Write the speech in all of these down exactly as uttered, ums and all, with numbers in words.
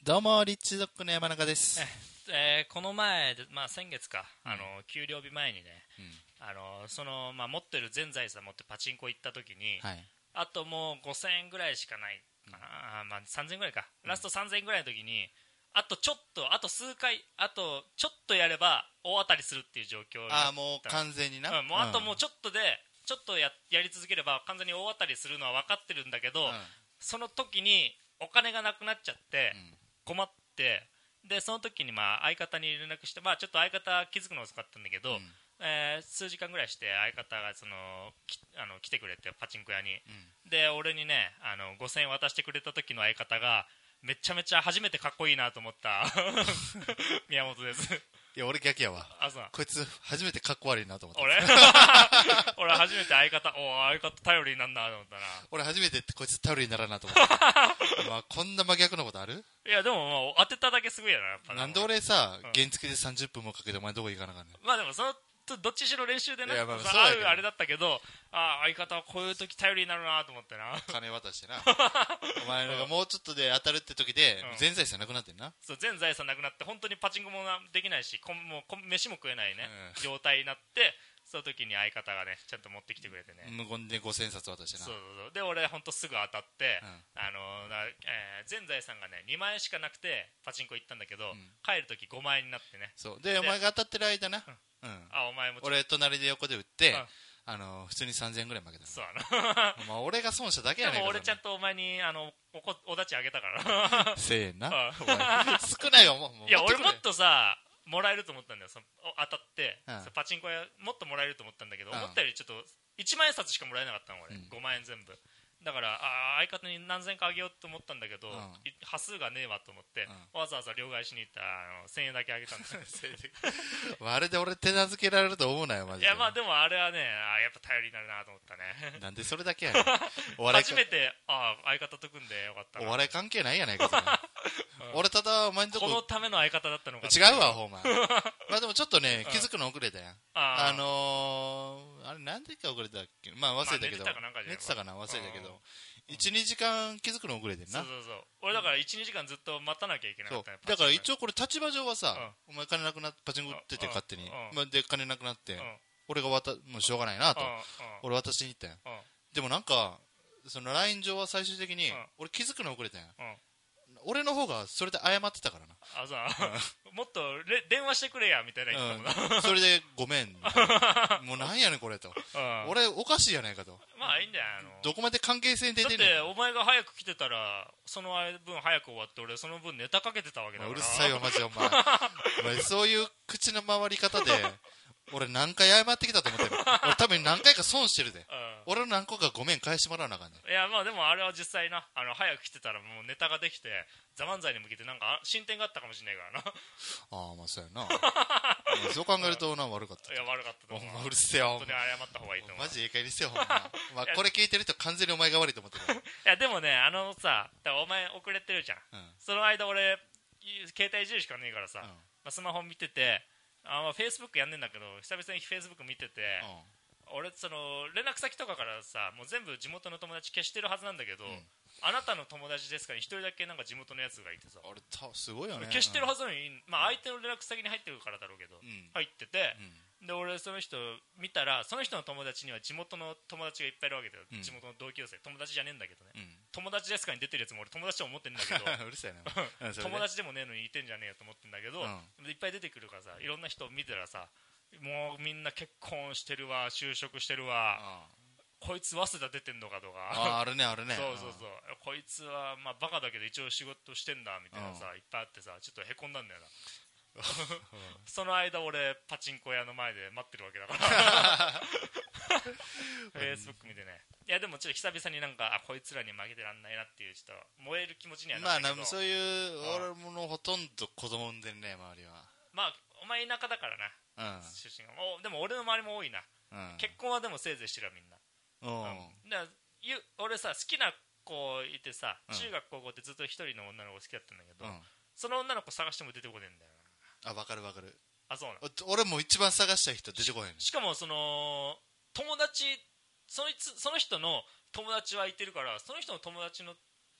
どうもリッチドッグの山中です。 えー、この前、まあ、先月か、うん、あの給料日前にね、うん、あのそのまあ、持ってる全財産持ってパチンコ行った時に、はい、あともうごせんえんぐらいしかないかな、うん、まあ、さんぜんえんぐらいか、うん、ラストさんぜんえんぐらいの時にあとちょっとあと数回あとちょっとやれば大当たりするっていう状況になった。 ああ、もう完全にな、 うん、もうあともうちょっとで、うん、ちょっと や, やり続ければ完全に大当たりするのは分かってるんだけど、うん、その時にお金がなくなっちゃって困って、でその時にまあ相方に連絡して、まあ、ちょっと相方気づくの遅かったんだけど、うん、えー、数時間ぐらいして相方がそのきあの来てくれてパチンコ屋に、うん、で俺にねあのごせんえん渡してくれた時の相方がめちゃめちゃ初めてかっこいいなと思った宮本です。 いや俺逆やわ。あ、そう。こいつ初めてかっこ悪いなと思った。 俺俺初めて相方お相方頼りになんなと思ったな。 俺初めてこいつ頼りにならなと思った。まあこんな真逆のことある？ いやでもまあ当てただけすごいやなやっぱ。 なんで俺さ、うん、原付でさんじゅっぷんもかけてお前どこ行かなかんねん。 まあでもそのどっちしろ練習でね、まあ、あるあれだったけど、あ相方はこういう時頼りになるなと思ってな。 金渡してなお前がもうちょっとで当たるって時で、うん、全財産なくなってんな。 そう全財産なくなって本当にパチンコもできないしこもう飯も食えないね、うん、状態になって、その時に相方がねちゃんと持ってきてくれてね、 無言でごせんさつ渡してな。 そうそうそうで俺本当すぐ当たって、うん、あのーえー、全財産がねにまんえんしかなくてパチンコ行ったんだけど、うん、帰る時ごまんえんになってね。 そうでお前が当たってる間な、うんうん、 あお前も俺隣で横で打って、うん、あの普通にさんぜんえんぐらい負けた。 そうやなまあ俺が損しただけやねんか。 でも俺ちゃんとお前にあの お, お立ちあげたからせえな、うん、少ないよもう。 いや俺もっとさもらえると思ったんだよその当たって、うん、パチンコ屋もっともらえると思ったんだけど、うん、思ったよりちょっといちまんえん札しかもらえなかったの俺、うん、ごまんえん全部だからあ相方に何千かあげようと思ったんだけど、うん、端数がねえわと思って、うん、わざわざ両替しに行ったらあのせんえんだけあげたんだあれで俺手なずけられると思うなよマジで。 いやまあでもあれはねあやっぱ頼りになるなと思ったねなんでそれだけやねん初めてあ相方と組んでよかったな。 お笑い関係ないやないか、うん、俺ただお前んとここのための相方だったのか。 違うわほんままあでもちょっとね気づくの遅れたやん。あ, あのー、あれなんでか遅れたっけ、まあ忘れたけど、まあ、寝てたかな忘れたけどいちにじかん気づくの遅れてんな。 そうそうそう俺だからいちにじかんずっと待たなきゃいけなかった。 だから一応これ立場上はさ、うん、お前金なくなってパチンコ打ってて勝手に、うんまあ、で金なくなって、うん、俺が渡もうしょうがないなと、うん、俺渡しに行ったやん、うん、でもなんかその ライン 上は最終的に、うん、俺気づくの遅れたやん、うん俺の方がそれで謝ってたからな。 あさ、うん、もっと電話してくれやみたいな言ったもんな、 うん、それでごめんもうなんやねんこれと、うん、俺おかしいやないかと。 まあいいんだよあのどこまで関係性に出てんの。 だってお前が早く来てたらその分早く終わって俺その分ネタかけてたわけだから。 うるさいわマジでお前お前そういう口の回り方で俺何回謝ってきたと思ってる俺多分何回か損してるで、うん、俺の何個かごめん返してもらわなあかんねん。 いやまあでもあれは実際なあの早く来てたらもうネタができてザ漫才に向けてなんか進展があったかもしれないからなああまあそうやなそう考えるとな悪かった。 いや悪かったと思う。 うるせえよ本当に謝った方がいいと思う。 マジでええかいにしてよほんままあこれ聞いてる人完全にお前が悪いと思ってるいやでもねあのさだからお前遅れてるじゃん、うん、その間俺携帯いじるしかねえからさ、うんまあ、スマホ見ててあまあフェイスブックやんねんだけど久々にフェイスブック見てて、うん、俺その連絡先とかからさもう全部地元の友達消してるはずなんだけど、うん、あなたの友達ですかに一人だけなんか地元のやつがいてさあれたすごいよね消してるはずなのに、まあ、相手の連絡先に入ってるからだろうけど、うん、入ってて、うん、で俺その人見たらその人の友達には地元の友達がいっぱいいるわけだよ、うん、地元の同級生友達じゃねえんだけどね、うん、友達ですかに出てるやつも俺友達と思ってんだけどうるさいな友達でもねえのにいてんじゃねえよと思ってんだけど、うん、いっぱい出てくるからさいろんな人見てたらさもうみんな結婚してるわ就職してるわ、うん、こいつ早稲田出てんのかとかああるねあるねそうそうそうこいつはまあバカだけど一応仕事してんだみたいなさ、うん、いっぱいあってさちょっとへこんだんだよなその間俺パチンコ屋の前で待ってるわけだからフェイスブック見てねいやでもちょっと久々になんかあこいつらに負けてらんないなっていうちょっと燃える気持ちにはなったけどまあそういう俺ものほとんど子供産んでるね周りは。 まあお前田舎だからな、うん、出身がおでも俺の周りも多いな、うん、結婚はでもせいぜいしてるわみんな、うん、だから俺さ好きな子いてさ、うん、中学高校ってずっと一人の女の子好きだったんだけど、うん、その女の子探しても出てこねえんだよな。あ分かる分かる。 あそうな俺も一番探した人出てこへん。 し, しかもその友達そのその人の友達はいてるからその人の友達の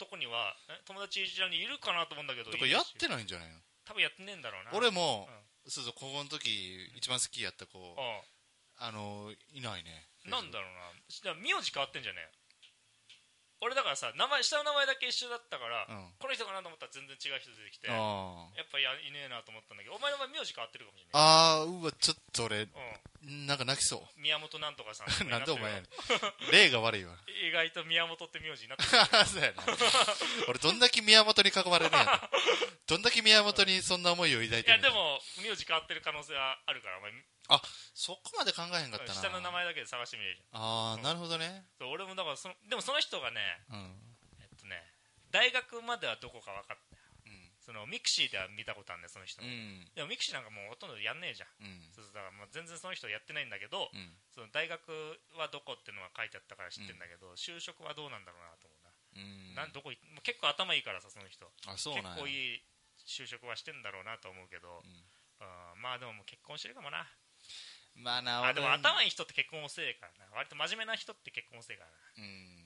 とこには友達一覧にいるかなと思うんだけど、 とかやってないんじゃないの？ 多分やってねえんだろうな。 俺も、うん、そうそう高校の時一番好きやった子、あのいないね。 なんだろうな、名字変わってんじゃねえ。俺だからさ、名前下の名前だけ一緒だったから、うん、この人かなと思ったら全然違う人出てきて、やっぱいねえなと思ったんだけど、お前の名字変わってるかもしれない。 ああ、うわちょっと俺、うん、なんか泣きそう。 宮本なんとかさんなんでお前やねん。例が悪いわ。 意外と宮本って名字になってる。 そうやな。俺どんだけ宮本に囲まれるんやどんだけ宮本にそんな思いを抱いてるんや。 いやでも名字変わってる可能性はあるから、お前。 あ、そこまで考えへんかったな。 下の名前だけで探してみるじゃん。 ああ、うん、なるほどね。 そう俺もだからその、でもその人がね、うん、えっとね、大学まではどこか分かったよ、うん、そのミクシーでは見たことあるんだよその人、うん、でもミクシーなんかもうほとんどやんねえじゃん、うん、そうそうだからもう全然その人やってないんだけど、うん、その大学はどこっていうのが書いてあったから知ってるんだけど、うん、就職はどうなんだろうなと思うな、うん、なんどこい結構頭いいからさその人。 あ、そうなんや。 結構いい就職はしてんだろうなと思うけど、うん、まあでももう結婚してるかもな。 まあな、 あでも頭いい人って結婚遅いからな。割と真面目な人って結婚遅いからな。 うん。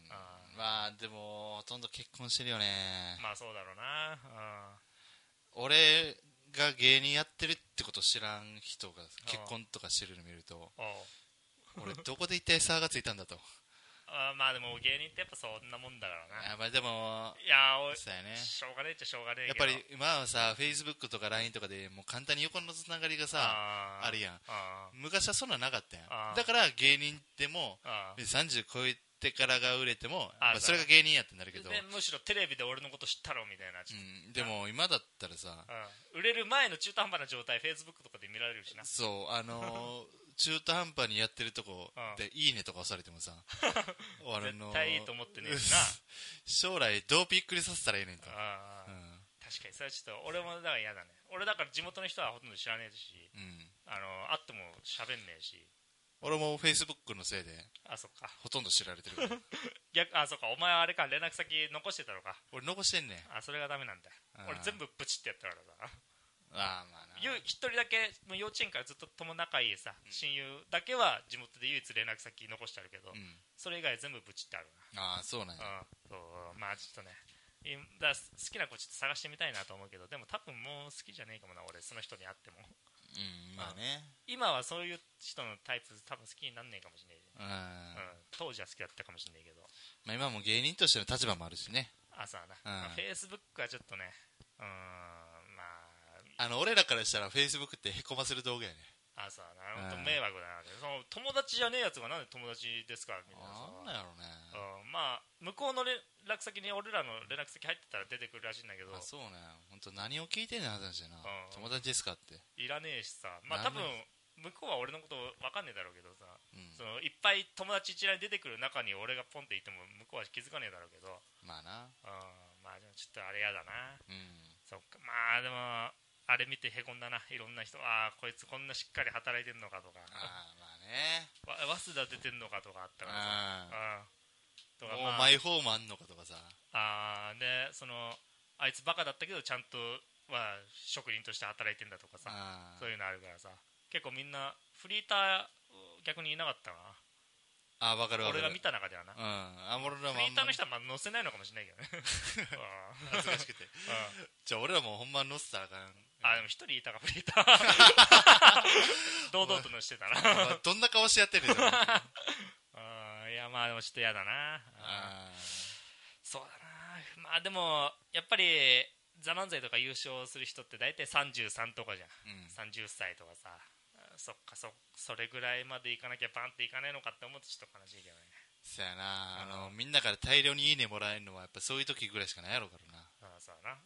あまあでもほとんど結婚してるよね。 まあそうだろうな。 俺が芸人やってるってこと知らん人が結婚とかしてるの見ると、俺どこで一体差がついたんだと。 あまあでも芸人ってやっぱそんなもんだからな。 やまあでもいやおそうやね、 しょうがねえっちゃしょうがねえけどやっぱり今はさ Facebook とか ライン とかでもう簡単に横のつながりがさ あ, あるやん。昔はそんななかったやん。だから芸人でもさんじゅう超えてからが売れてもやっぱそれが芸人やってなるけど、 むしろテレビで俺のこと知ったろみたいな、 うん、でも今だったらさ、 うん、売れる前の中途半端な状態 Facebook とかで見られるしな。 そうあのー中途半端にやってるとこでいいねとか押されてもさ俺の絶対いいと思ってねえしな将来どうびっくりさせたらいいねんと。 あ、うん、確かにそれはちょっと俺もだから嫌だね。俺だから地元の人はほとんど知らねえし、うん、あの会っても喋んねえし。 俺も Facebook のせいであそっかほとんど知られてるから逆あそっかお前はあれか連絡先残してたのか。 俺残してんねん。 あそれがダメなんだ。俺全部ブチってやったからさあまあな一人だけ幼稚園からずっと友仲いいさ、うん、親友だけは地元で唯一連絡先残してあるけど、うん、それ以外全部ブチってあるな。ああそうなんや、 うん、そうまあちょっとねだ好きな子ちょっと探してみたいなと思うけど、でも多分もう好きじゃねえかもな俺その人に会っても。 うんまあね、 今はそういう人のタイプ多分好きになんねえかもしれない、うん、当時は好きだったかもしれないけど、 まあ、今も芸人としての立場もあるしね。 あそうだな、フェイスブックはちょっとね、うん、まああの俺らからしたらフェイスブックってへこませる道具やね。 あそうだな、本当迷惑だな。その友達じゃねえやつがなんで友達ですかみたいなさ。 なんだろうね、 うん、まあ向こうの連絡先に俺らの連絡先入ってたら出てくるらしいんだけど。 あそうね、本当何を聞いてんの話だな、うん、友達ですかっていらねえしさ、まあ多分向こうは俺のこと分かんねえだろうけどさ、うん、そのいっぱい友達一覧に出てくる中に俺がポンっていても向こうは気づかねえだろうけど、 まあな、 うん、まあでもちょっとあれやだな、 うん、 そっか、まあでもあれ見てへこんだな、いろんな人、ああこいつこんなしっかり働いてんのかとか、 あまあね、 早稲田出てんのかとかあったからさ、あとか、まあ、もうマイホームあんのかとかさ、 あでそのあいつバカだったけどちゃんとは職人として働いてんだとかさ、そういうのあるからさ、結構みんなフリーター逆にいなかったな。 あ分かる分かる、 俺が見た中ではな、うん、 あ俺らもフリーターの人はまあ載せないのかもしれないけどね恥ずかしくて、うん、じゃあ俺らもほんま載せたらあかん。 あでも一人いたかフリーター堂々と載してたなどんな顔してやってるんですかあいやまあでもちょっと嫌だなあそうだな。まあでもやっぱりザ漫才とか優勝する人って大体さんじゅうさんとかじゃん、うん、さんじゅっさいとかさ、そっか そ, それぐらいまでいかなきゃバンっていかないのかって思うとちょっと悲しいけどね。 そやな、あのみんなから大量にいいねもらえるのはやっぱそういう時ぐらいしかないやろうからな。 ああそうだな、うん、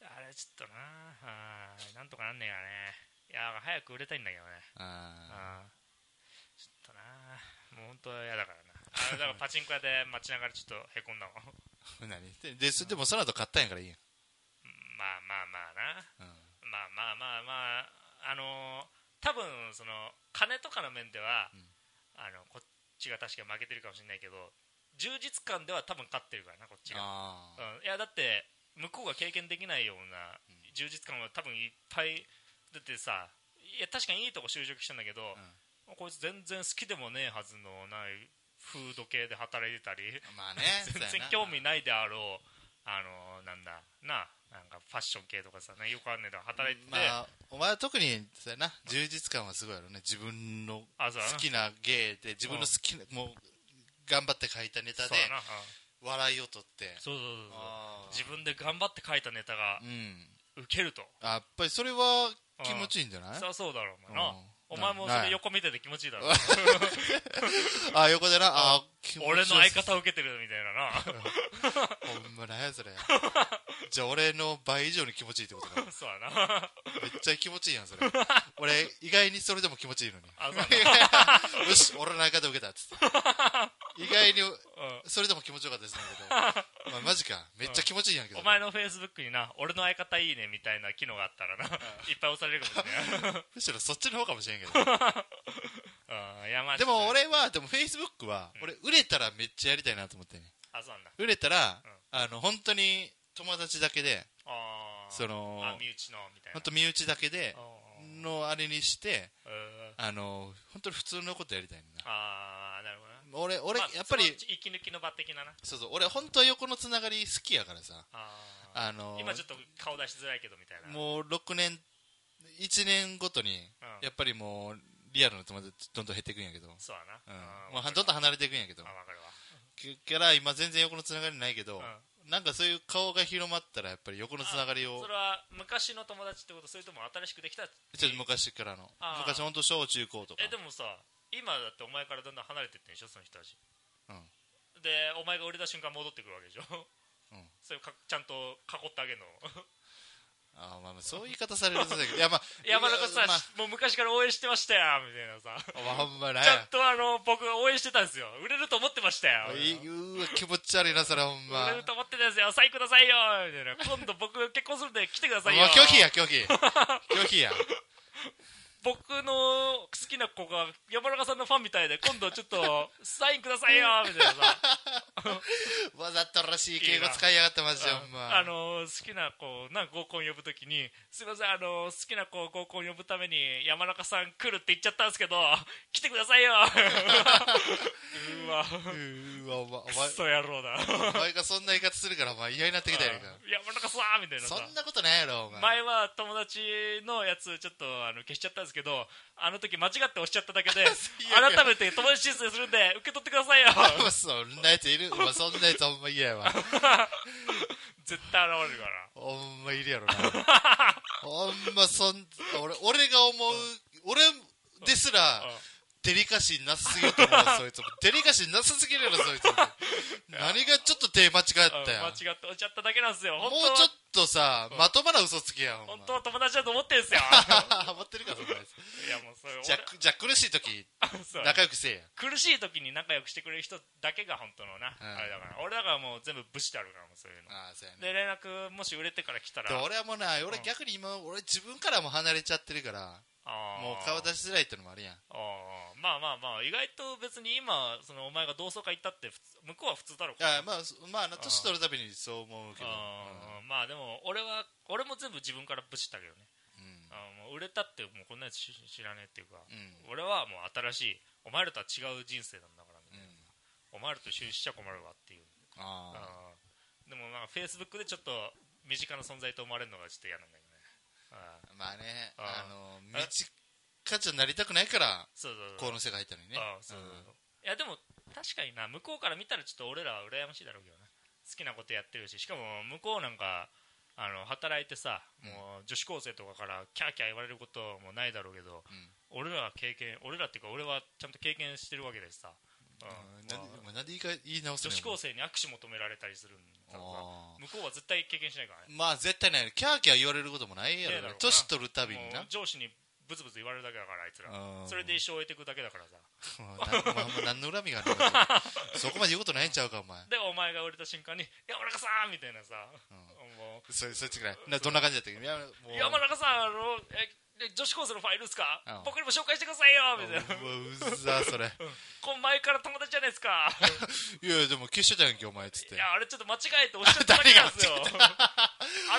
あれちょっとなあなんとかなんねえかね。いや早く売れたいんだけどね。ああちょっとなもう本当は嫌だからなあだからパチンコ屋で待ちながらちょっとへこんだもん何 で, で, でもその後買ったんやからいいやん。 まあまあまあな、うん、まあまあまあまああのー、多分その金とかの面では、うん、あのこっちが確か負けてるかもしれないけど充実感では多分勝ってるからなこっちが、うん、いやだって向こうが経験できないような充実感は多分いっぱいだってさ、いや確かにいいとこ就職したんだけど、うん、こいつ全然好きでもねえはずのないフード系で働いてたり、 まあね全然興味ないであろうあのなんだななんかファッション系とかさ、ね、よくあんねんで働いてて、 まあ、お前は特にそうやな、充実感はすごいやろね。自分の好きな芸で自分の好きな、もう頑張って書いたネタで笑いを取って、 そうそうそうそう、自分で頑張って書いたネタがウケると、 うん、やっぱりそれは気持ちいいんじゃない？ そうそうだろうな、お前もそれ横見てて気持ちいいだろあ、横でな、あ、 俺の相方を受けてるみたいななほんまなんやそれじゃあ俺の倍以上に気持ちいいってことかそうやな、 めっちゃ気持ちいいやんそれ俺意外にそれでも気持ちいいのにあ、そうよし、俺の相方受けたっつって意外にそれでも気持ちよかったですねけど、まあ、マジか、めっちゃ気持ちいいやんけど、 お前のフェイスブックにな、俺の相方いいねみたいな機能があったらな、いっぱい押されるかもしれないむしろそっちの方かもしれんけどうん、いやまあでも俺は、でもフェイスブックは、俺売れたらめっちゃやりたいなと思ってね。 あ、そうなんだ。 売れたら、うん、あの本当に友達だけで、 あそのあ、身内のみたいな、 本当身内だけでのあれにして、あの本当に普通のことやりたいんだ。 ああ、なるほどね。 俺俺、 まあ、 やっぱり息抜きの場的なな。 そうそう、俺本当は横のつながり好きやからさ。 ああの今ちょっと顔出しづらいけどみたいな。 もうろくねんいちねんごとに、うん、やっぱりもうリアルの友達どんどん減っていくんやけど、 そうやな、 うん、まあ、どんどん離れていくんやけど、 あ、分かるわ。 から今全然横のつながりないけど、うん、なんかそういう顔が広まったらやっぱり横のつながりを。 それは昔の友達ってこと？それとも新しくできた？ ちょっと昔からの、昔本当小中高とか。 え、でもさ、今だってお前からだんだん離れてってんでしょ、その人たち、 うん、 でお前が売れた瞬間戻ってくるわけでしょ、うん、それをかちゃんと囲ってあげるのあ、まあ、そういう言い方されるとだけど、いや、まあ、 山中さん、まあ、もう昔から応援してましたよみたいなさ、 ほんまね、 ちゃんとあの僕応援してたんですよ、売れると思ってましたよ、 うわ気持ち悪いなそれ、ほんま売れると思ってたんですよ、サインくださいよみたいな、今度僕結婚するんで来てくださいよ、 拒否や拒否拒否や僕の好きな子が山中さんのファンみたいで、今度ちょっとサインくださいよみたいなさわざとらしい敬語使いやがってマジで、ほんま。 あの好きな子な合コン呼ぶときに、すいません、あの好きな子を合コン呼ぶために山中さん来るって言っちゃったんですけど来てくださいようわうわ、お前クソ野郎だお前がそんな言い方するからお前嫌になってきたやんか、 山中さんみたいなさ、 そんなことないやろお前。 前は友達のやつちょっとあの消しちゃったんですけど、あの時間違って押しちゃっただけで改めて友達申請するんで受け取ってくださいよそんなやついる、そんなやつほんま嫌やわ絶対現れるからほんまいるやろなほんまそん俺俺が思う、俺ですらデリカシーなさすぎると思うそいつもデリカシーなさすぎるやろそいつ何がちょっと手間違ったやん、 間違って押しちゃっただけなんですよ。 もうちょっとさ、まともな嘘つきやん、 本当は友達だと思ってんすよ思ってるかそんなやついやもうそれじゃじゃ苦しい時仲良くせえや、 苦しい時に仲良くしてくれる人だけが本当のな、うん、あれだから、俺だからもう全部ブシってあるからもうそういうの、あ、そうやね、で連絡もし売れてから来たら、 俺はもうな、俺逆に今、うん、俺自分からも離れちゃってるから、もう顔出しづらいってのもあるやん。 あ、まあまあまあ、意外と別に今そのお前が同窓会行ったって向こうは普通だろうか、 いや、まあまあ年取るたびにそう思うけど、 あ、うん、まあでも俺は俺も全部自分からブシったけどね、うん、あ、もう売れたってもうこんなやつ知らねえっていうか、うん、俺はもう新しいお前らとは違う人生なんだからみたいな、うん、お前らと一緒にしちゃ困るわっていう、ああ、でもまあフェイスブックでちょっと身近な存在と思われるのがちょっと嫌なんだけどね、 あ、まあね、あの身近じゃなりたくないからこの世界入ったのにね、あ、そうそうそう、うん、 いやでも確かにな、向こうから見たらちょっと俺らは羨ましいだろうけどな、好きなことやってるし、しかも向こうなんかあの働いてさ、もう女子高生とかからキャーキャー言われることもないだろうけど、うん、俺らは経験、俺らっていうか俺はちゃんと経験してるわけでさ、 うん、なんで、まあ、なんで言いか言い直すの、 女子高生に握手求められたりするんだから向こうは絶対経験しないからね、 まあ絶対ない、キャーキャー言われることもないやろ、ね、年取るたびにな、 上司にブツブツ言われるだけだからあいつら、それで一生終えていくだけだからさ何の恨みがあるのそこまで言うことないんちゃうかお前で、お前が売れた瞬間に山中さんみたいなさ、うん、 もう そ, そっちくらいな、どんな感じだったっけ、 山中さん、あのえ女子高生のファイルですか、うん、僕にも紹介してくださいよみたいな、 う, うざそれこん前から友達じゃないですかいやいやでも消してたやんけお前っつって、 いやあれちょっと間違えて押しちゃっただけなんですよ改めて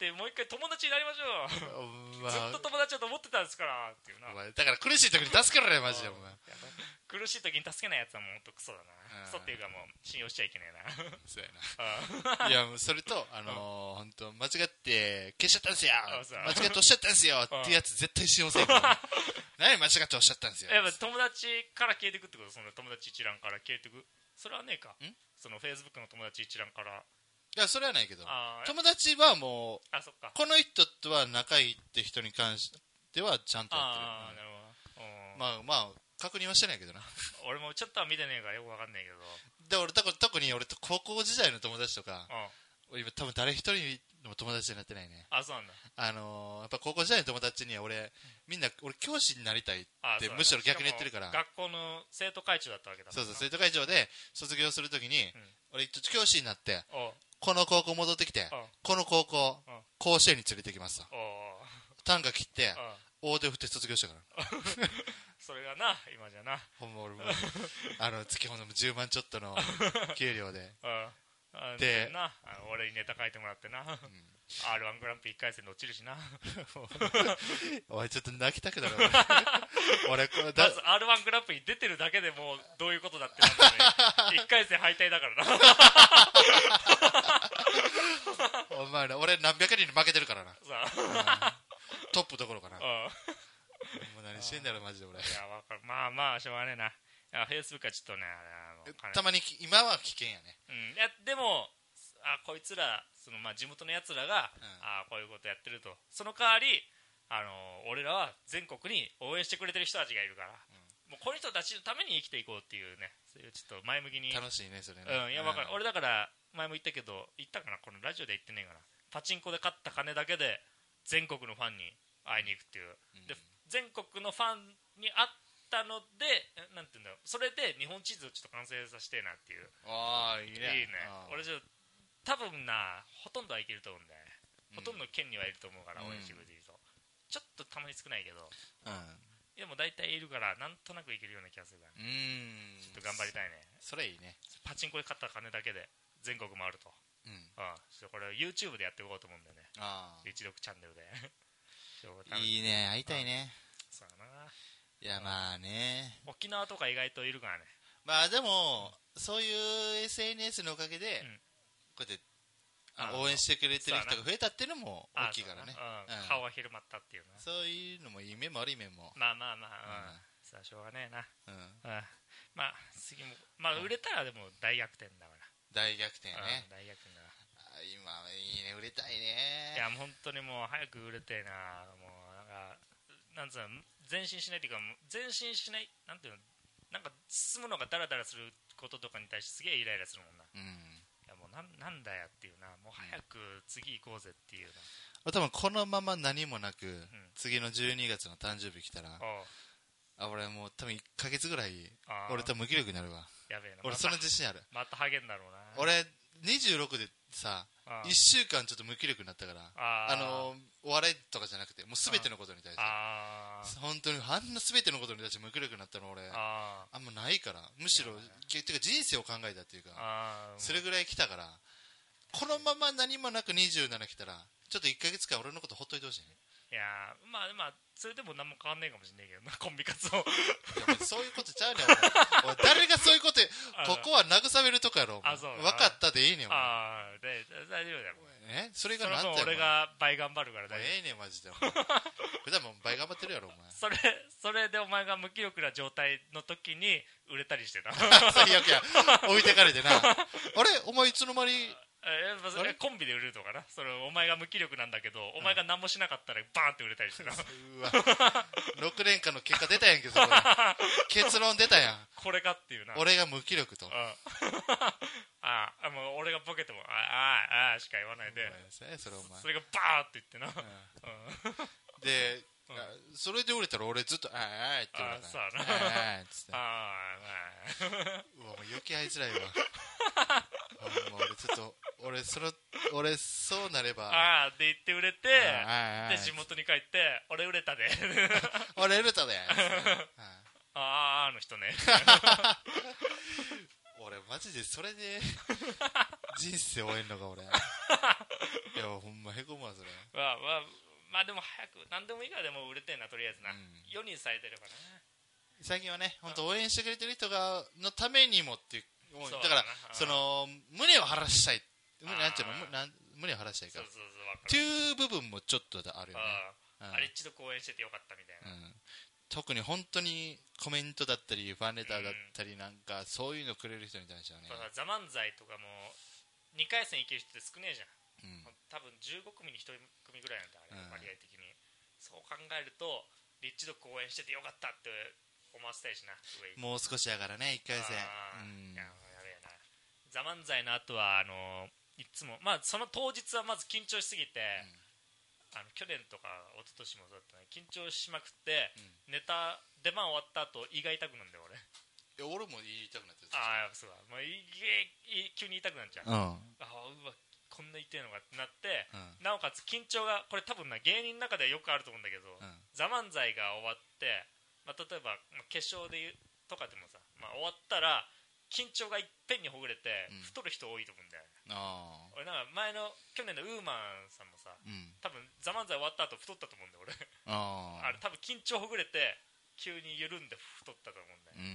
てもう一回友達になりましょう、まあ、ずっと友達だと思ってたんですからっていうな。 お前だから苦しい時に助けろよマジでお前。 苦しい時に助けないやつはもうほんとクソだな。クソっていうかもう信用しちゃいけねえな。 そうやな。いやそれとあのー、本当間違って消しちゃったんすよ、間違っておっしゃったんすよってやつ絶対信用せえから。何間違っておっしゃったんすよ。 やっぱ友達から消えてくってこと？その友達一覧から消えてく？それはねえか。そのフェイスブックの友達一覧から。 いやそれはないけど、友達はもうあそっか、 この人とは仲いいって人に関してはちゃんとやってる。 ああなるほど。 まあまあ確認はしてないけどな。 俺もちょっとは見てねえからよくわかんないけど。 で俺特に俺と高校時代の友達とか、今多分誰一人の友達になってないね。 あそうなんだ。 あのー、やっぱ高校時代の友達には俺みんな俺教師になりたいってむしろ逆に言ってるから。 学校の生徒会長だったわけだ。 そうそう生徒会長で卒業するときに、うん、俺教師になってこの高校戻ってきてこの高校甲子園に連れてきますと短歌切って大手振って卒業したからそれがな今じゃなほんま俺もあの月ほんのじゅうまんちょっとの給料ででな俺にネタ書いてもらってな、うん、アールワン グランプリいっかい戦で落ちるしなお前ちょっと泣きたくなる俺これだまず アールワン グランプリ出てるだけでもうどういうことだってなんだねいっかい戦敗退だからなお前ら俺何百人に負けてるからなさトップどころかなもう何してんだろマジで俺。いやわかる。まあまあしょうがねえな。フェイスブックはちょっとねたまに今は危険やね、 うん、いやでもあこいつらその、まあ、地元のやつらが、うん、あこういうことやってるとその代わりあの俺らは全国に応援してくれてる人たちがいるから、うん、もうこの人たちのために生きていこうっていうねそういうちょっと前向きに楽しいねそれね、 うん、いやわかる、うん、俺だから前も言ったけど言ったかなこのラジオで言ってねえかなパチンコで勝った金だけで全国のファンに会いに行くっていう、うん、で全国のファンに会ったのでなんていうんだろうそれで日本地図をちょっと完成させてえなっていうああいいねいいね俺じゃ多分なほとんどはいけると思うんだよね、うん、ほとんど県にはいると思うから応援してくれていると、うん、ちょっとたまに少ないけど、うん、でも大体いるからなんとなくいけるような気がするから、うん、ちょっと頑張りたいねそれいいねパチンコで勝った金だけで全国回ると、うんうん、ちょっとこれ YouTube でやっていこうと思うんだよねあ一読チャンネルでいいね会いたいねそうだないやまあね沖縄とか意外といるからねまあでも、うん、そういう エスエヌエス のおかげで、うん、こうやってあの応援してくれてる人が増えたっていうのも大きいからね、 うん、顔が広まったっていうなそういうのもいい面も悪い面もまあまあまあ、うん、さあしょうがねえな、うんうん、まあ次もまあ売れたらでも大逆転だから大逆転ね、 うん、大逆転だ今いいね売れたいねいや本当にもう早く売れてえなもうなんかなんつうの前進しないっていうか前進しないなんていうのなんか進むのがダラダラすることとかに対してすげえイライラするもんな、うん、いやもうな ん, なんだよっていうなもう早く次行こうぜっていうな、 多分このまま何もなく、うん、次のじゅうにがつの誕生日来たらあ俺もう多分いっかげつぐらい俺多分無気力になるわやべえな俺その自信あるまた励んだろうな俺にじゅうろくでさいっしゅうかんちょっと無気力になったからああのお笑いとかじゃなくてもう全てのことに対して本当にあんな全てのことに対して無気力になったの俺あんまないからむしろてか人生を考えたっていうかそれぐらい来たからこのまま何もなくにじゅうなな来たらちょっといっかげつかん俺のことほっといてほしいねいやまあまあそれでも何も変わんないかもしれないけどなコンビ活をいやそういうことちゃうねんお前誰がそういうことここは慰めるとこやろお前分かったでいいねんああで大丈夫だよえそれがなんて俺が倍頑張るから大丈夫ええねんマジで普段も倍頑張ってるやろお前それそれでお前が無気力な状態の時に売れたりしてた最悪や置いてかれてなあれお前いつの間にえー、コンビで売れるとかなそれお前が無気力なんだけど、うん、お前が何もしなかったらバーンって売れたりしてなうわろくねんかんの結果出たやんけそこ結論出たやんこれかっていうな俺が無気力と、うん、 ああもう俺がボケてもああああしか言わないでそれお前それがバーって言ってな、うんうん、で、うん、それで売れたら俺ずっとああああって言うからああそうなああっつってああまあうわもう余計あいつらいわもう俺ちょっと俺それ俺そうなればああで言って売れてで地元に帰って俺売れたで俺売れたであああの人ね俺俺マジでそれで人生終えんのか俺いやほんまへこむわそれ。 まあまあまあでも早く何でもいいからでも売れてんなとりあえずな、うん、世にされてればな。 最近はね本当応援してくれてる人がのためにもっていうだから、その胸を晴らしたい、なんていうの、なん胸を晴らしたいからっていう部分もちょっとあるよね。 あれ一度応援しててよかったみたいな、うん、 特に本当にコメントだったりファンレターだったりなんか、うん、そういうのくれる人に対してはね。 ザ・漫才とかもにかい戦行ける人って少ねえじゃん、うん、多分じゅうごくみにひと組ぐらいなんだあれ、うん、割合的に。そう考えるとリッチドッグ応援しててよかったって思わせたいしな。 もう少しやからねいっかい戦。うん、 ややべえな。ザ・漫才の後はあのいつもまあその当日はまず緊張しすぎて、うん、あの去年とか一昨年もそうだったね、緊張しまくって、うん、ネタ出番終わった後胃が痛くなるんだよ俺。 いや俺も胃痛くなってる。 ああそうだ、もう胃急に痛くなっちゃう、うん、あうわこんな痛いのがってなって、うん、なおかつ緊張がこれ多分な芸人の中ではよくあると思うんだけど、うん、ザ・漫才が終わって、まあ、例えば、まあ、決勝で言うとかでもさ、まあ、終わったら緊張がいっぺんにほぐれて、うん、太る人多いと思うんだよね。あ俺なんか前の去年のウーマンさんもさ、うん、多分ザ・漫才終わった後太ったと思うんだよ俺。ああれ多分緊張ほぐれて急に緩んで太ったと思うんだよ、うん、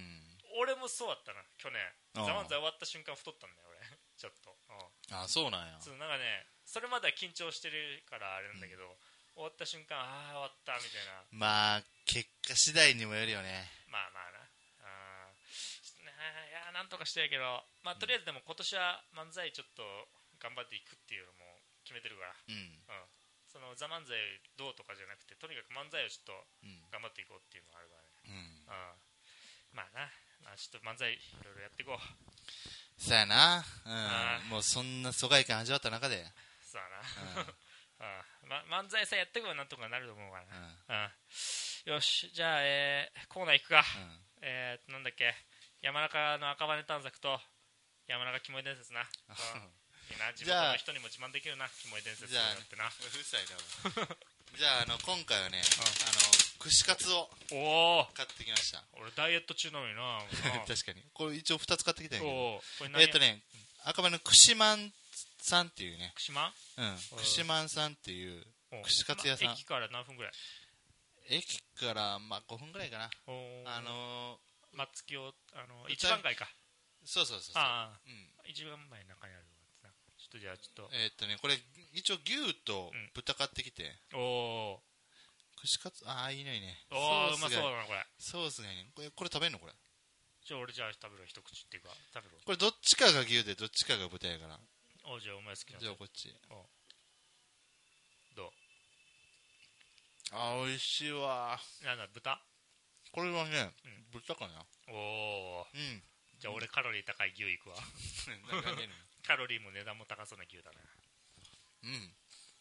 俺もそうだったな去年。ザ・漫才終わった瞬間太ったんだよ俺ちょっと。 ああそうなんや。 そうなんかねそれまでは緊張してるからあれなんだけど、うん、終わった瞬間ああ終わったみたいな。 まあ結果次第にもよるよね。 まあまあな。あいやなんとかしてやけど、まあ、とりあえずでも今年は漫才ちょっと頑張っていくっていうのも決めてるから、うんうん、そのザ・漫才どうとかじゃなくてとにかく漫才をちょっと頑張っていこうっていうのがあるからね、うんうん、まあな、まあ、ちょっと漫才いろいろやっていこう。 そうやな、うん、もうそんな疎外感味わった中でそうやな、うんあま、漫才さやっていけばなんとかなると思うからな、うんうん、よしじゃあ、えー、コーナー行くか、うんえー、なんだっけ山中の赤羽探索と山中キモい伝説な、うん、いいな地元の人にも自慢できるなキモい伝説ってな。 うるさいなじゃあ、あの今回はね、うん、あの串カツを買ってきました。 俺ダイエット中なのにな確かにこれ一応ふたつ買ってきたんやけどえっとね赤羽の串まんさんっていうね串まんうん串まんさんっていう串カツ屋さん、ま、 駅から何分ぐらい？ 駅からまあごふんぐらいかな。あのー松清あの一番街か。 そうそうそうそうああ、うん、一番前の中にあるわ。ちょっとじゃあちょっとえー、っとねこれ一応牛と豚買ってきて、うん、おお串カツああいいねいいね。 おおうまそうだなこれ。 ソースがいいね。これこれ食べんのこれ？ じゃあ俺じゃあ食べろ一口っていうか食べろ。 これどっちかが牛でどっちかが豚やから。 おじゃあお前好きな。 じゃあこっち。 どう？ あ美味しいわ。 なんだ豚？ これはね、うん、豚かな。 おお、うん、じゃあ俺カロリー高い牛いくわカロリーも値段も高そうな牛だね。うん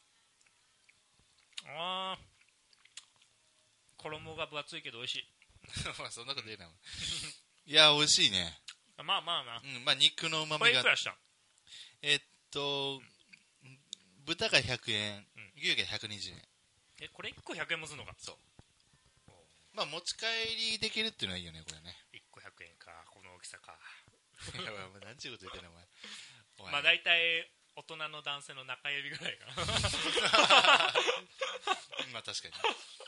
ああ衣が分厚いけど美味しいまあそんなこと言えない、うん、いや美味しいね。 まあまあな、 うん、まあ肉のうまみが。 これいくらしたん？ えっと、うん、豚がひゃくえん、うん、牛がひゃくにじゅうえん。 えこれいっこひゃくえんもするのか。 そうまあ持ち帰りできるっていうのはいいよねこれね。 いっこひゃくえんかこの大きさか何ちゅうこと言ってんのお前。 まあ大体大人の男性の中指ぐらいかなまあ確かに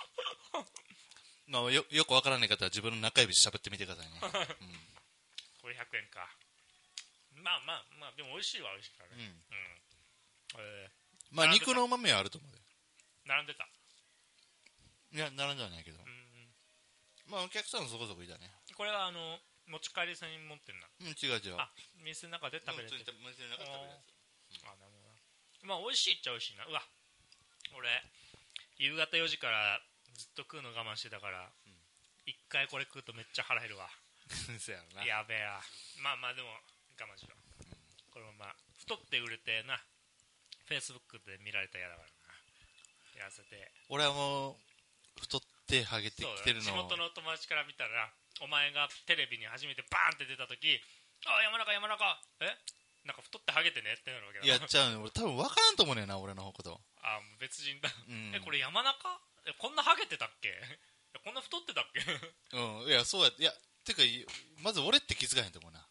まあ よ, よくわからない方は自分の中指しゃぶってみてくださいね、うん、 これひゃくえんか。まあまあまあでも美味しいは美味しいからね、うんうんえー、 まあ肉のうまみはあると思うで。 並んでた？ いや並んではないけど、うんまあお客さんそこそこいたね。 これはあの持ち帰りさんに持ってんな。 うん違う違う。 あ店の中で食べれて。店の中で食べれるやつ。あなるほど。まあ美味しいっちゃ美味しいな。うわ俺夕方よじからずっと食うの我慢してたから一、うん、回これ食うとめっちゃ腹減るわそうやろな。 やべえや。まあまあでも我慢しろ、うん、これもまあ太って売れてなフェイスブックで見られたら嫌だからな。痩せて俺はもう太ってハゲてきてるのを地元の友達から見たらお前がテレビに初めてバーンって出た時あ山中山中えなんか太ってハゲてねってなるわけだ。 やっちゃうの俺多分分からんと思うねんな俺のことあもう別人だ、うん、えこれ山中えこんなハゲてたっけこんな太ってたっけうんいやそうやいやてかまず俺って気づかへんと思うな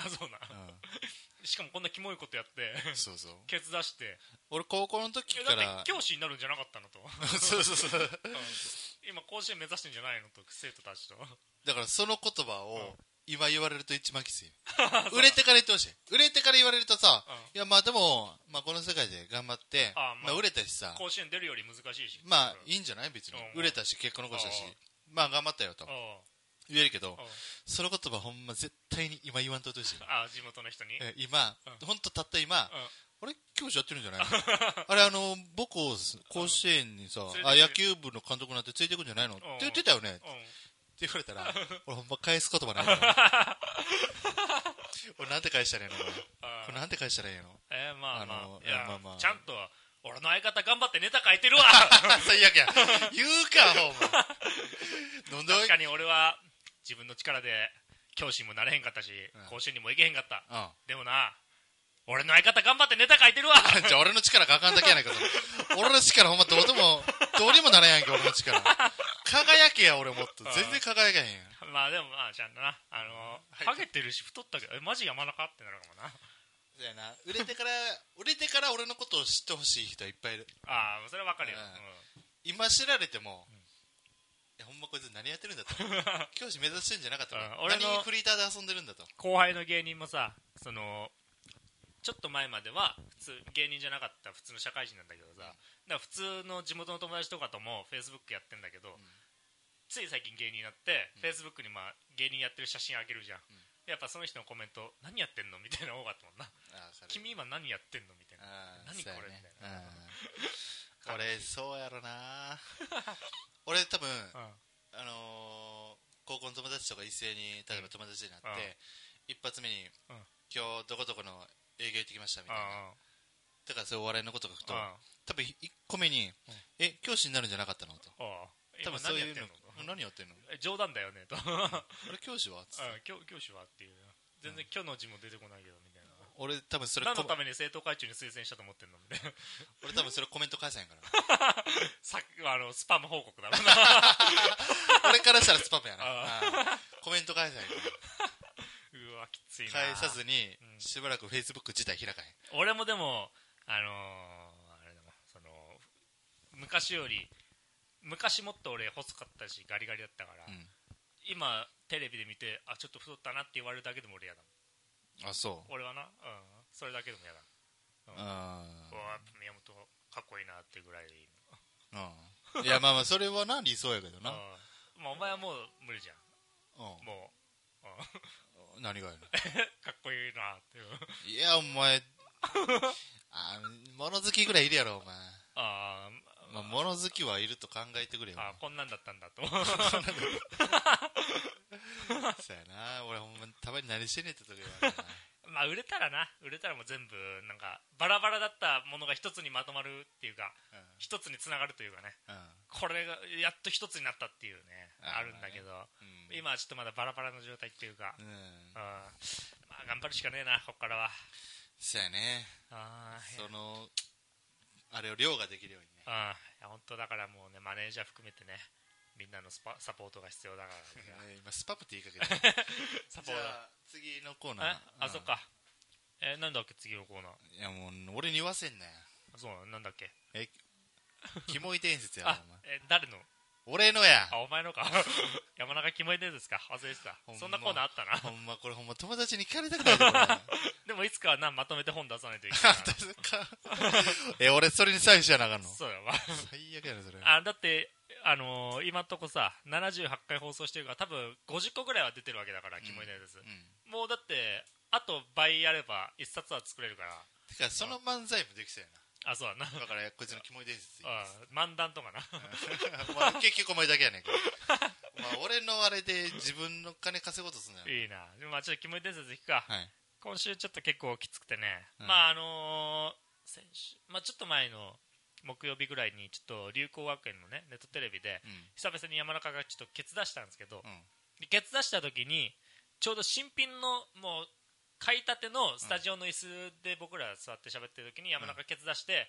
あそうな、うん、しかもこんなキモいことやってそうそうケツ出して俺高校の時からだって教師になるんじゃなかったのとそうそうそう、うん、 今甲子園目指してんじゃないのと生徒たちとだからその言葉を今言われると一番きつい売れてから言ってほしい売れてから言われるとさ、うん、いやまあでも、まあ、この世界で頑張ってああ、まあまあ、売れたしさ甲子園出るより難しいしまあいいんじゃない別に、うん、売れたし結果残したしまあ頑張ったよと言えるけどその言葉ほんま絶対に今言わんといてほしいあ地元の人に今、うん、ほんとたった今、うんあれ教師やってるんじゃないのあれあの僕を甲子園にさ、うん、あ野球部の監督になってついてくんじゃないの、うん、って言ってたよね、うん、って言われたら俺ほんま返す言葉ないから俺なんて返したらいいのこれなんて返したらいいのえー、まあまあ、あのいやまあまあちゃんと俺の相方頑張ってネタ書いてるわ最悪や言うかほんま確かに俺は自分の力で教師にもなれへんかったし、うん、甲子園にも行けへんかった、うん、でもな俺の相方頑張ってネタ書いてるわじゃあ俺の力があかんだけやないか俺の力ほんまどうでもどうにもならんやんけ俺の力輝けや俺もっと全然輝けへんやんまあでもまあちゃんとなあのー、ハゲてるし太ったけどえマジ山中ってなるかもなそうやな売れてから売れてから俺のことを知ってほしい人はいっぱいいるああそれはわかるよ、うん、 今知られても、うんいやほんまこいつ何やってるんだと教師目指してるんじゃなかったの、うん、俺の何フリーターで遊んでるんだと後輩の芸人もさそのちょっと前までは普通芸人じゃなかった普通の社会人なんだけどさ、うん、だから普通の地元の友達とかともフェイスブックやってんだけど、うん、つい最近芸人になってフェイスブックにまあ芸人やってる写真あげるじゃん、うん、やっぱその人のコメント何やってんのみたいな多かったもんな君今何やってんのみたいな何これ、ね、みたいな俺そうやろな俺多分、うんあのー、高校の友達とか一斉に例えば友達になって、うん、一発目に、うん、今日どこどこの営業行ってきましたみたいな、うん、だからそういうお笑いのこと書くと、うん、多分一個目に、うん、え教師になるんじゃなかったのと多分そういうの何やってんの冗談だよねとあれ教師はっつって教, 教師はっていう全然今日の字も出てこないけどみたいな俺多分それ何のために生徒会長に推薦したと思ってんのみたいな俺多分それコメント返さへんからさあのスパム報告だろうな俺からしたらスパムやなコメント返さへんからうわきついな返さずに、うん、しばらくフェイスブック自体開かへん俺もでもあのー、あれだなその昔より昔もっと俺細かったしガリガリだったから、うん、今テレビで見てあちょっと太ったなって言われるだけでも俺嫌だもんあそう俺はな、うん、それだけでも嫌だ、うん、ああ宮本かっこいいなってぐらいでいいの、うん、いやまあまあそれはな理想やけどなまあお前はもう無理じゃん、うん、もう、 うん、何がやのかっこいいなっていういやお前あ物好きぐらいいるやろお前あまあ物好きはいると考えてくれよあこんなんだったんだとそうやな俺ほんまたまに何してんねんって時はまあ売れたらな売れたらもう全部なんかバラバラだったものが一つにまとまるっていうか、うん、一つにつながるというかね、うん、これがやっと一つになったっていうねあるんだけど、うん、今はちょっとまだバラバラの状態っていうか、うんまあ頑張るしかねえなこっからはそうやねあそのあれを量ができるようにねあいや本当だからもうねマネージャー含めてねみんなのスパサポートが必要だから、 ね、今スパプって言いかけてサポートじゃあ次のコーナーあ、うん、そっかえなんだっけ次のコーナーいやもう俺に言わせんなよそうなんだっけえキモい伝説やろお前え誰の俺のやあお前のか山中キモい伝説か忘れてたそんなコーナーあったなほんまこれほんま友達に聞かれたくないででもいつかはなまとめて本出さないといけないえ俺それにサインしやなあかんのそうやわ最悪やなそれあだってあのー、今んとこさななじゅうはちかい放送してるから多分ごじゅっこぐらいは出てるわけだから、うん、キモい伝説、うん、もうだってあと倍やれば一冊は作れるからてかその漫才もできそうやなあそうだなだからこいつのキモい伝説あ漫談とかなまあ、結局お前だけやねんけどまあ俺のあれで自分の金稼ごうとすんのよいいなでもまあちょっとキモい伝説いくか、はい、今週ちょっと結構きつくてね、うん、まああのー、先週まあちょっと前の木曜日ぐらいにちょっと流行学園のねネットテレビで、うん、久々に山中がちょっとケツ出したんですけど、うん、ケツ出した時にちょうど新品のもう買いたてのスタジオの椅子で僕ら座って喋ってる時に山中ケツ出して、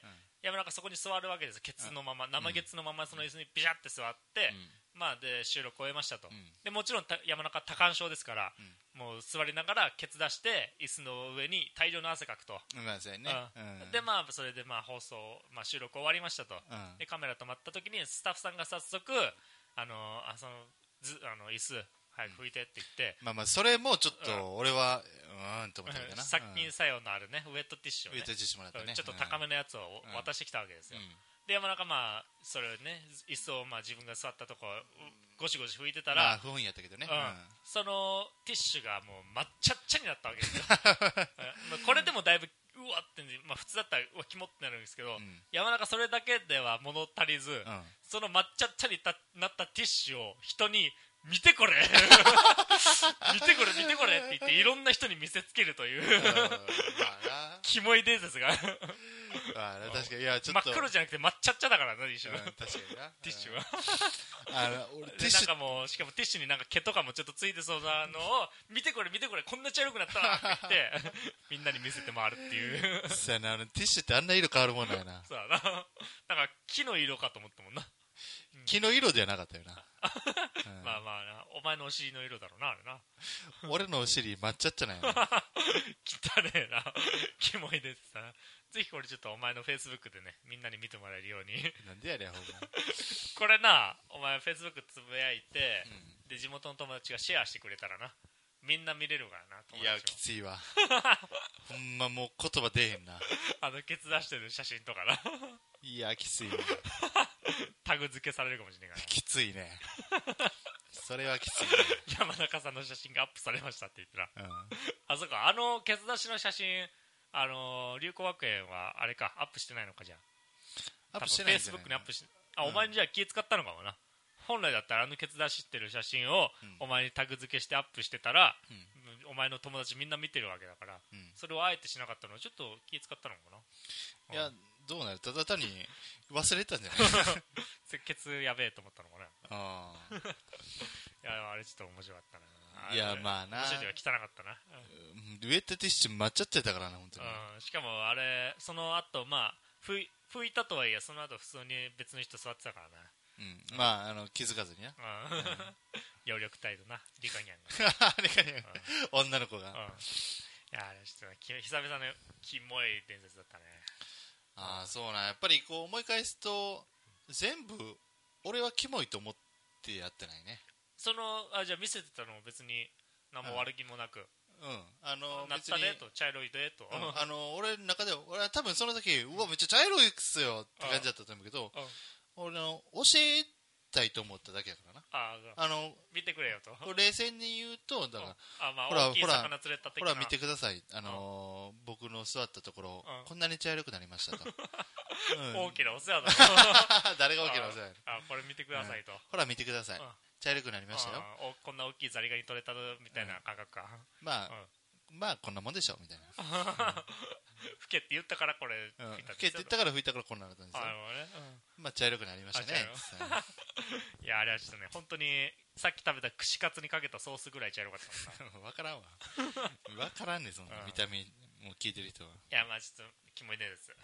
山中そこに座るわけです。ケツのまま、生ケツのままその椅子にビシャって座って、うん、まあで収録を終えましたと、うん、でもちろん山中多汗症ですから、うん、もう座りながらケツ出して椅子の上に大量の汗かくと、 うんねうん、でまあそれでまあ放送、まあ、収録終わりましたと、うん、でカメラ止まった時にスタッフさんが早速あのあそのずあの椅子早く拭いてって言って、 うん、まあまあそれもちょっと俺はうーんと思ったけどな、 殺菌作用のあるねウェットティッシュをね、 ウェットティッシュもらったね、 ちょっと高めのやつを渡してきたわけですよ、うん、で山中まあそれをね椅子をまあ自分が座ったとこゴシゴシ拭いてたら、まあ不本意やったけどね、 うんうん、そのティッシュがもう抹茶っちゃになったわけですよこれでもだいぶうわって、まあ、普通だったらうわキモってなるんですけど、うん、山中それだけでは物足りず、うん、その抹茶っちゃになったティッシュを人に見てこれ見てこれ見てこれって言っていろんな人に見せつけるというキモい伝説がああ確かにいやちょっと真っ黒じゃなくて抹茶っちゃだからな一緒の、うん、 確かになティッシュはあの俺ティッシュなんかもうしかもティッシュになんか毛とかもちょっとついてそうなのを見てこれ見てこれこんな茶色くなったなって言ってみんなに見せて回るっていうそうやなあのティッシュってあんな色変わるもんだよなそうやななんか木の色かと思ったもんな木の色ではなかったよな、 うん、まあまあなお前のお尻の色だろうなあれな俺のお尻抹茶っちゃないの汚ねえなキモいですさぜひこれちょっとお前のフェイスブックでねみんなに見てもらえるようになんでやねんほんまこれなお前フェイスブックつぶやいて、うん、で地元の友達がシェアしてくれたらなみんな見れるからな友達。 いやきついわほんまもう言葉出えへんなあのケツ出してる写真とかないやきついわタグ付けされるかもしれないきついねそれはきついね山中さんの写真がアップされましたって言ったら、うん、あそうかあのケツ出しの写真あの流行学園はあれかアップしてないのかじゃあアップしてないんじゃないフェイスブックにアップしあ、うん、お前にじゃあ気使ったのかもな本来だったらあのケツ出してる写真をお前にタグ付けしてアップしてたら、うん、お前の友達みんな見てるわけだから、うん、それをあえてしなかったのはちょっと気使ったのかな。 いやどうなるただ単に忘れたんじゃないケツやべえと思ったのかなあいやあれちょっと面白かったな。 いやまあな面白いは汚かったな、 うん、ウェットティッシュ抹茶ってたからな本当に、 うん、しかもあれその後まあ拭い、拭いたとはいえその後普通に別の人座ってたからなうん、まああの気づかずにな、 うん、葉緑態度なリカニャンがリカニャン、うん、女の子が、うん、いやあれちょっと久々のキモい伝説だったね。 ああそうなやっぱりこう思い返すと全部俺はキモいと思ってやってないね。 そのあじゃあ見せてたのも別に何も悪気もなく、 うん、うん、あのなったでと茶色いでと、 うん、あの俺の中では俺は多分その時うわめっちゃ茶色いっすよって感じだったと思うけど、うん俺の教えたいと思っただけやからな。 ああの見てくれよと冷静に言うとだからあ、まあ、 ほら大きい魚釣れた的なほら見てくださいあのー、僕の座ったところこんなに茶色くなりましたと、 うん、大きなお世話だ誰が大きなお世話やあこれ見てくださいと、 うん、ほら見てください茶色くなりましたよおこんな大きいザリガニ取れたみたいな感覚か、 うん、まあ、うん、まあこんなもんでしょみたいな吹けって言ったからこれ吹いた、うん、吹けって言ったから吹いたからこんなのだったんですよあ、ねうん、まあ茶色くなりましたねいやあれはちょっとね本当にさっき食べた串カツにかけたソースぐらい茶色かったもんな分からんわ分からんねそんな見た目もう聞いてる人はいやまあちょっとキモいねです、うん、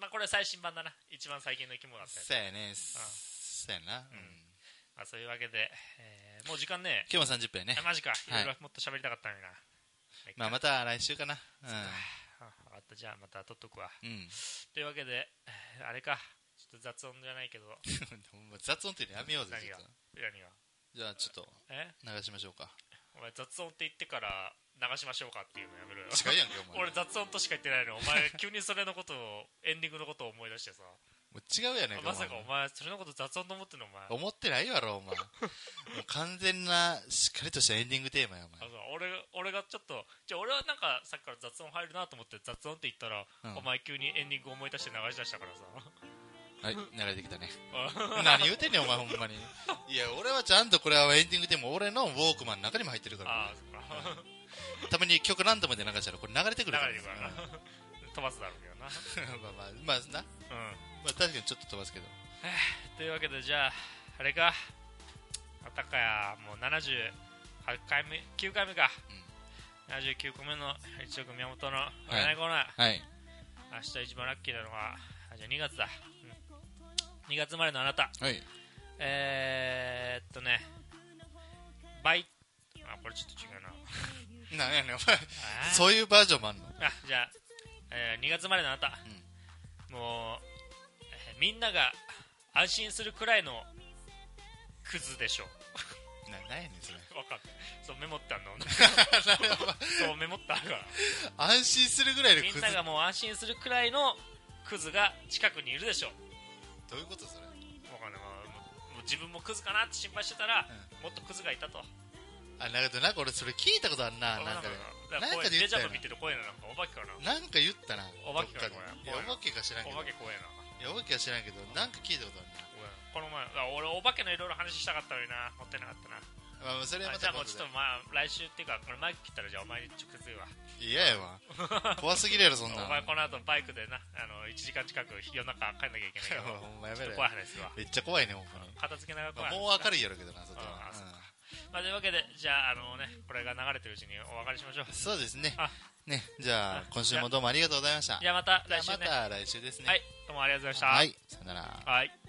まあこれ最新版だな一番最近のキモだったやつそうやねそうやな、うんまあ、そういうわけで、えー、もう時間ね今日もさんじゅっぷんやねマジかいろいろもっと喋りたかったのにな、はい、 まあまた来週かな、うん分かったじゃあまた撮っとくわ、 うん、 というわけであれかちょっと雑音じゃないけど雑音っていうのやめようぜ何が何がじゃあちょっと流しましょうか。 お前雑音って言ってから流しましょうかっていうのやめろよ近いやんけお前俺雑音としか言ってないのお前急にそれのことをエンディングのことを思い出してさもう違うやねんまさかお前それのこと雑音と思ってんのお前思ってないやろお前もう完全なしっかりとしたエンディングテーマやお前あそう俺, 俺がちょっとじゃあ俺はなんかさっきから雑音入るなと思って雑音って言ったら、うん、お前急にエンディング思い出して流し出したからさはい流れてきたね何言うてんねんお前ほんまにいや俺はちゃんとこれはエンディングテーマ俺のウォークマンの中にも入ってるからあそっか、 うん、たまに曲ランダムで流したらこれ流れてくるから流れてくるからな飛ばすだろうけどなまあまあまあな、うんまあ、確かにちょっと飛ばすけどというわけでじゃああれかあたかやもうななじゅうはちかいめきゅうかいめか、うん、ななじゅうきゅうこめの一億宮本の占いコーナー、 はい、 明日一番ラッキーなのはじゃあにがつだ、うん、にがつ生まれのあなた、 はい、 えー、っとねバイあこれちょっと違うななんやねんお前そういうバージョンもあんの。 あじゃあ、えー、にがつ生まれのあなた、うん、もう、えー、みんなが安心するくらいのクズでしょう。 な、なんやねんそれ。 わかんない。そうメモってあんの。そうメモってあるから。 安心するぐらいのクズ。 みんながもう安心するくらいのクズが近くにいるでしょう。 どういうことそれ。 わかんない。もう自分もクズかなって心配してたら、うん、もっとクズがいたと。 あ、なるほど。なんか俺それ聞いたことあるな。なんかで。 なんかで言ったよな。デジャブ見てる声なの。なんかお化けかな。 なんか言ったな。 お化けかな。 いやお化けか知らんけど。 お化け怖えな。 いやお化けは知らんけど、なんか聞いたことあるな。 この前、俺お化けのいろいろ話したかったのにな、持ってなかったな。 まあ、それはまたじゃあもうちょっとまあ来週っていうかこれマイク切ったらじゃあお前に直接言うわ。 嫌やわ怖すぎるやろそんな。 お前この後バイクでなあのいちじかん近く夜中帰んなきゃいけないけどほんまやめろよ。 怖い話すわ。 めっちゃ怖いねほんまに。 片付けながら怖い話、 まあ、もう明るいやろうけどな外は。 まあ、というわけでじゃああのねこれが流れてるうちにお別れしましょう。 そうですね。ねじゃあ今週もどうもありがとうございました。 じゃあまた来週ね。 また来週ですね。 はいどうもありがとうございました。 はいさよなら。 はい。